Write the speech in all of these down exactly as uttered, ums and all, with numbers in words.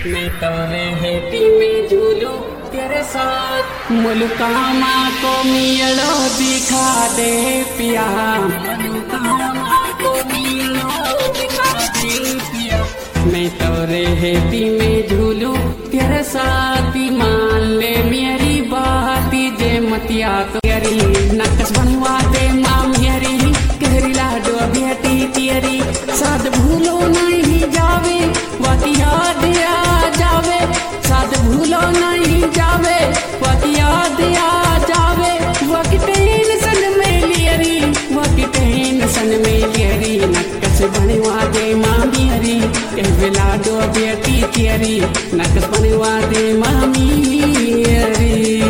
मैं तोरे हेटी में झूलू तेरे साथ, मुल्कामा को मियलो दिखा दे पिया, मुल्कामा को मियलो दिखा दे पिया। मैं तोरे हेटी में झूलू तेरे साथ, मान ले मेरी बात जे मतिया तेरी, नक्श बनवा दे माँ मेरी, कहरी लाडो बेटी तेरी, साथ भूलो नहीं जावे वक्त याद आ जावे, साथ भूलो नहीं जावे वक्त याद आ जावे, वक्त टेंशन में लियरी, वक्त टेंशन में लियरी, नक्श बनवा दे माँ मेरी, कहरी लाडो बेटी तेरी, नक्श बनवा दे माँ मेरी।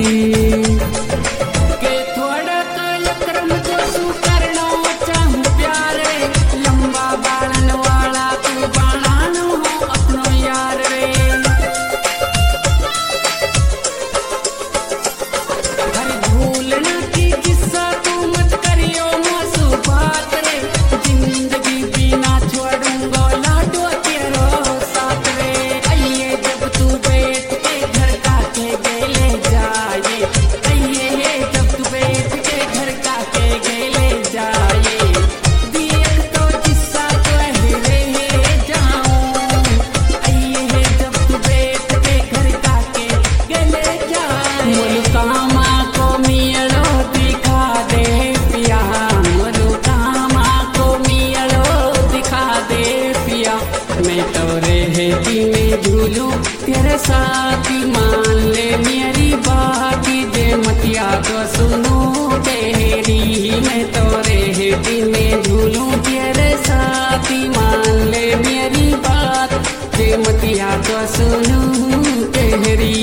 मैं तोरे हेटी में झूलू तेरे साथ, मान ले मेरी बात जे मतिया तो सुनो तेरी, मैं तोरे हेटी में झूलू तेरे साथ, मान ले मेरी बात जे मतिया तो सुनो तेरी।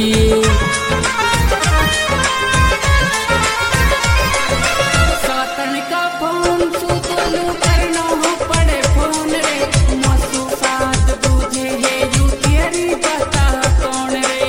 सातन का फोन सुतलू करना हो पड़े फोन रे, मसू साथ तुझे है यू तेरी बता कौन रे,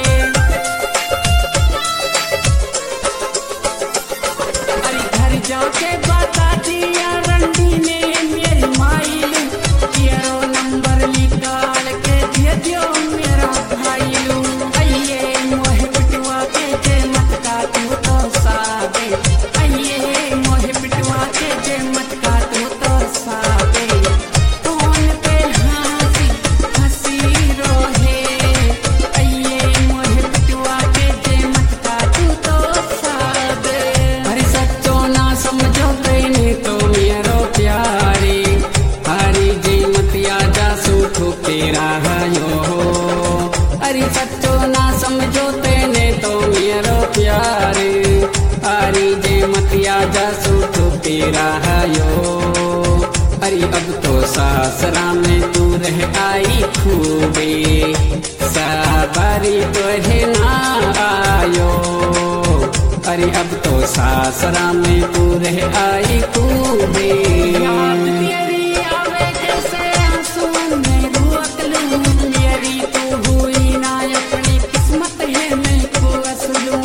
अरे घर जाके बता दिया रंडी ने मेरी माइल, तेरो नंबर निकाल के दे दियो मेरा भाईलू, आइए मोहे पिटवा के जे मत का तू तो सादे, आइए मोहे पिटवा के जे मत का तू तो सादे, फोन पे हंसी हंसी रोहे, आइए मोहे पिटवा के जे मत का तू तो सादे। अरे सच्चो ना समझो तेने तो मेरो प्यारे, हरी जी मतिया जा सूठो तेरा यो, अरे सच्चो ना समझो तेने तो मेरो प्यारे, हरी जी मतिया जा सूठो तेरा यो, अरे अब तो सासरा में तू रह आई खूबे, साबारी तो है ना आयो, अरे अब तो सासरा में तू रह आई खूबे, याद तेरी आवे जैसे आंसू में रोक लूं, मेरी तू हुई ना अपनी किस्मत है मैं को असलूं,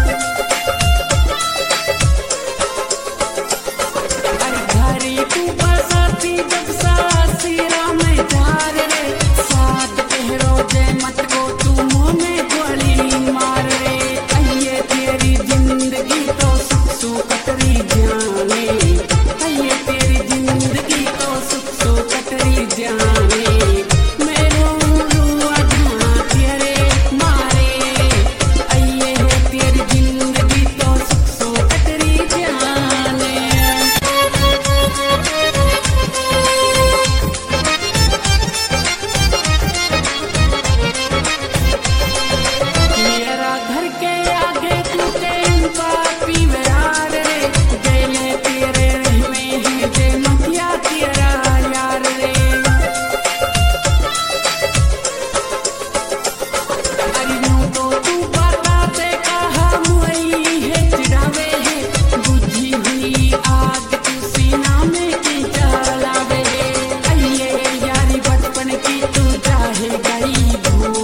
अरे घरी तू बसाती जब सासरा में जार रे, साथ पहरो जे मत को तू मुँह में गोली मार रे, आइए तेरी जिंदगी तो सुख सुकटरी जाने, आइए तेरी जिंदगी तो सुख सुकटरी जाने, मेरो रुआ ढा तेरे मारे, आइए तेरी जिंदगी तो सुख सुकटरी जाने। मेरा घर के आगे तू टेन पापी विरार रे, जेले तेरे रहने हैं जे मतिया तेरा यार रे, अरे यूं तो तू बताते कहा मुई है चिढ़ावे है, बुझी हुई आग तू सीना में की जलावे, आइए यारी बचपन की तू चाहे गई भूल,